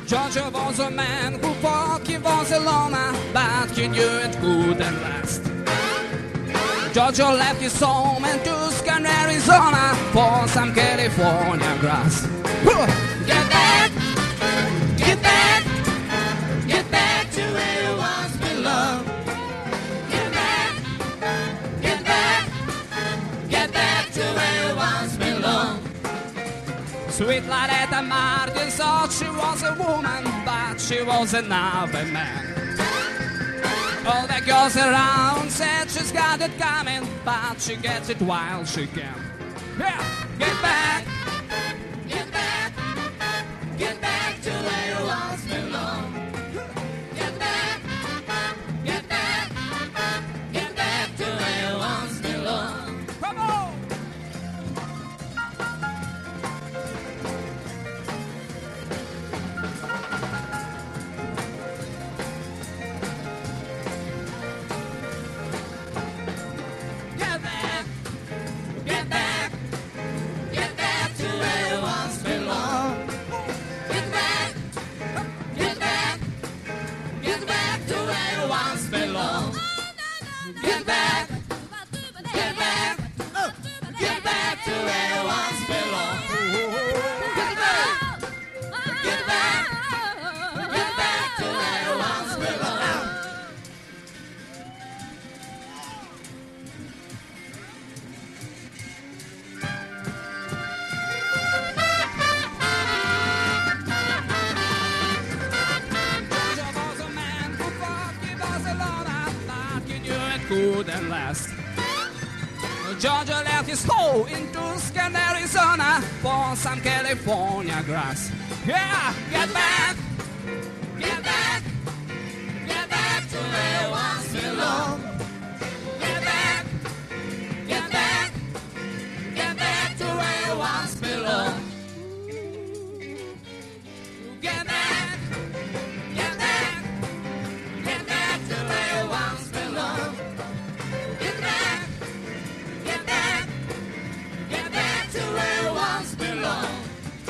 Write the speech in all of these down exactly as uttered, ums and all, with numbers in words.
Georgia was a man who thought he was a loner, but he knew it couldn't last. Georgia left his home and Tucson, Arizona, for some California grass. Get back, get back, get back to where you once belonged. Get back, get back, get back to where you once belonged. Sweet Loretta Martin thought she was a woman, but she was another man. All the girls around said she's got it coming, but she gets it while she can. Yeah, get back, get back, get back to where you once belonged. Get back, get back, get back to where you once belonged. Come on! Get back, get back, get back to where you once belonged. Get back, get back, get back to where you once belonged. Georgia was a man who thought he was a loner, but he knew it couldn't last. Georgia left his home in Tucson, Arizona, for some California grass. Yeah, get back, get back, get back to where you once belonged. Get back, get back, get back to where you once belonged. Get back, get back, get back to where you once belonged. Get back, get back, get back to where you once belonged.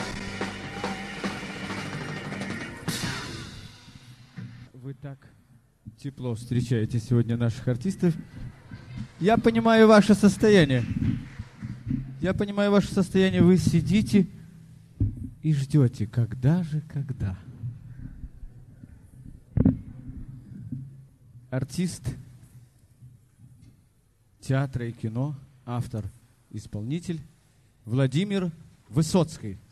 Вы так тепло встречаете сегодня наших артистов. Я понимаю ваше состояние. Я понимаю ваше состояние. Вы сидите и ждете, когда же, когда. Артист театра и кино, автор, исполнитель Владимир Высоцкий.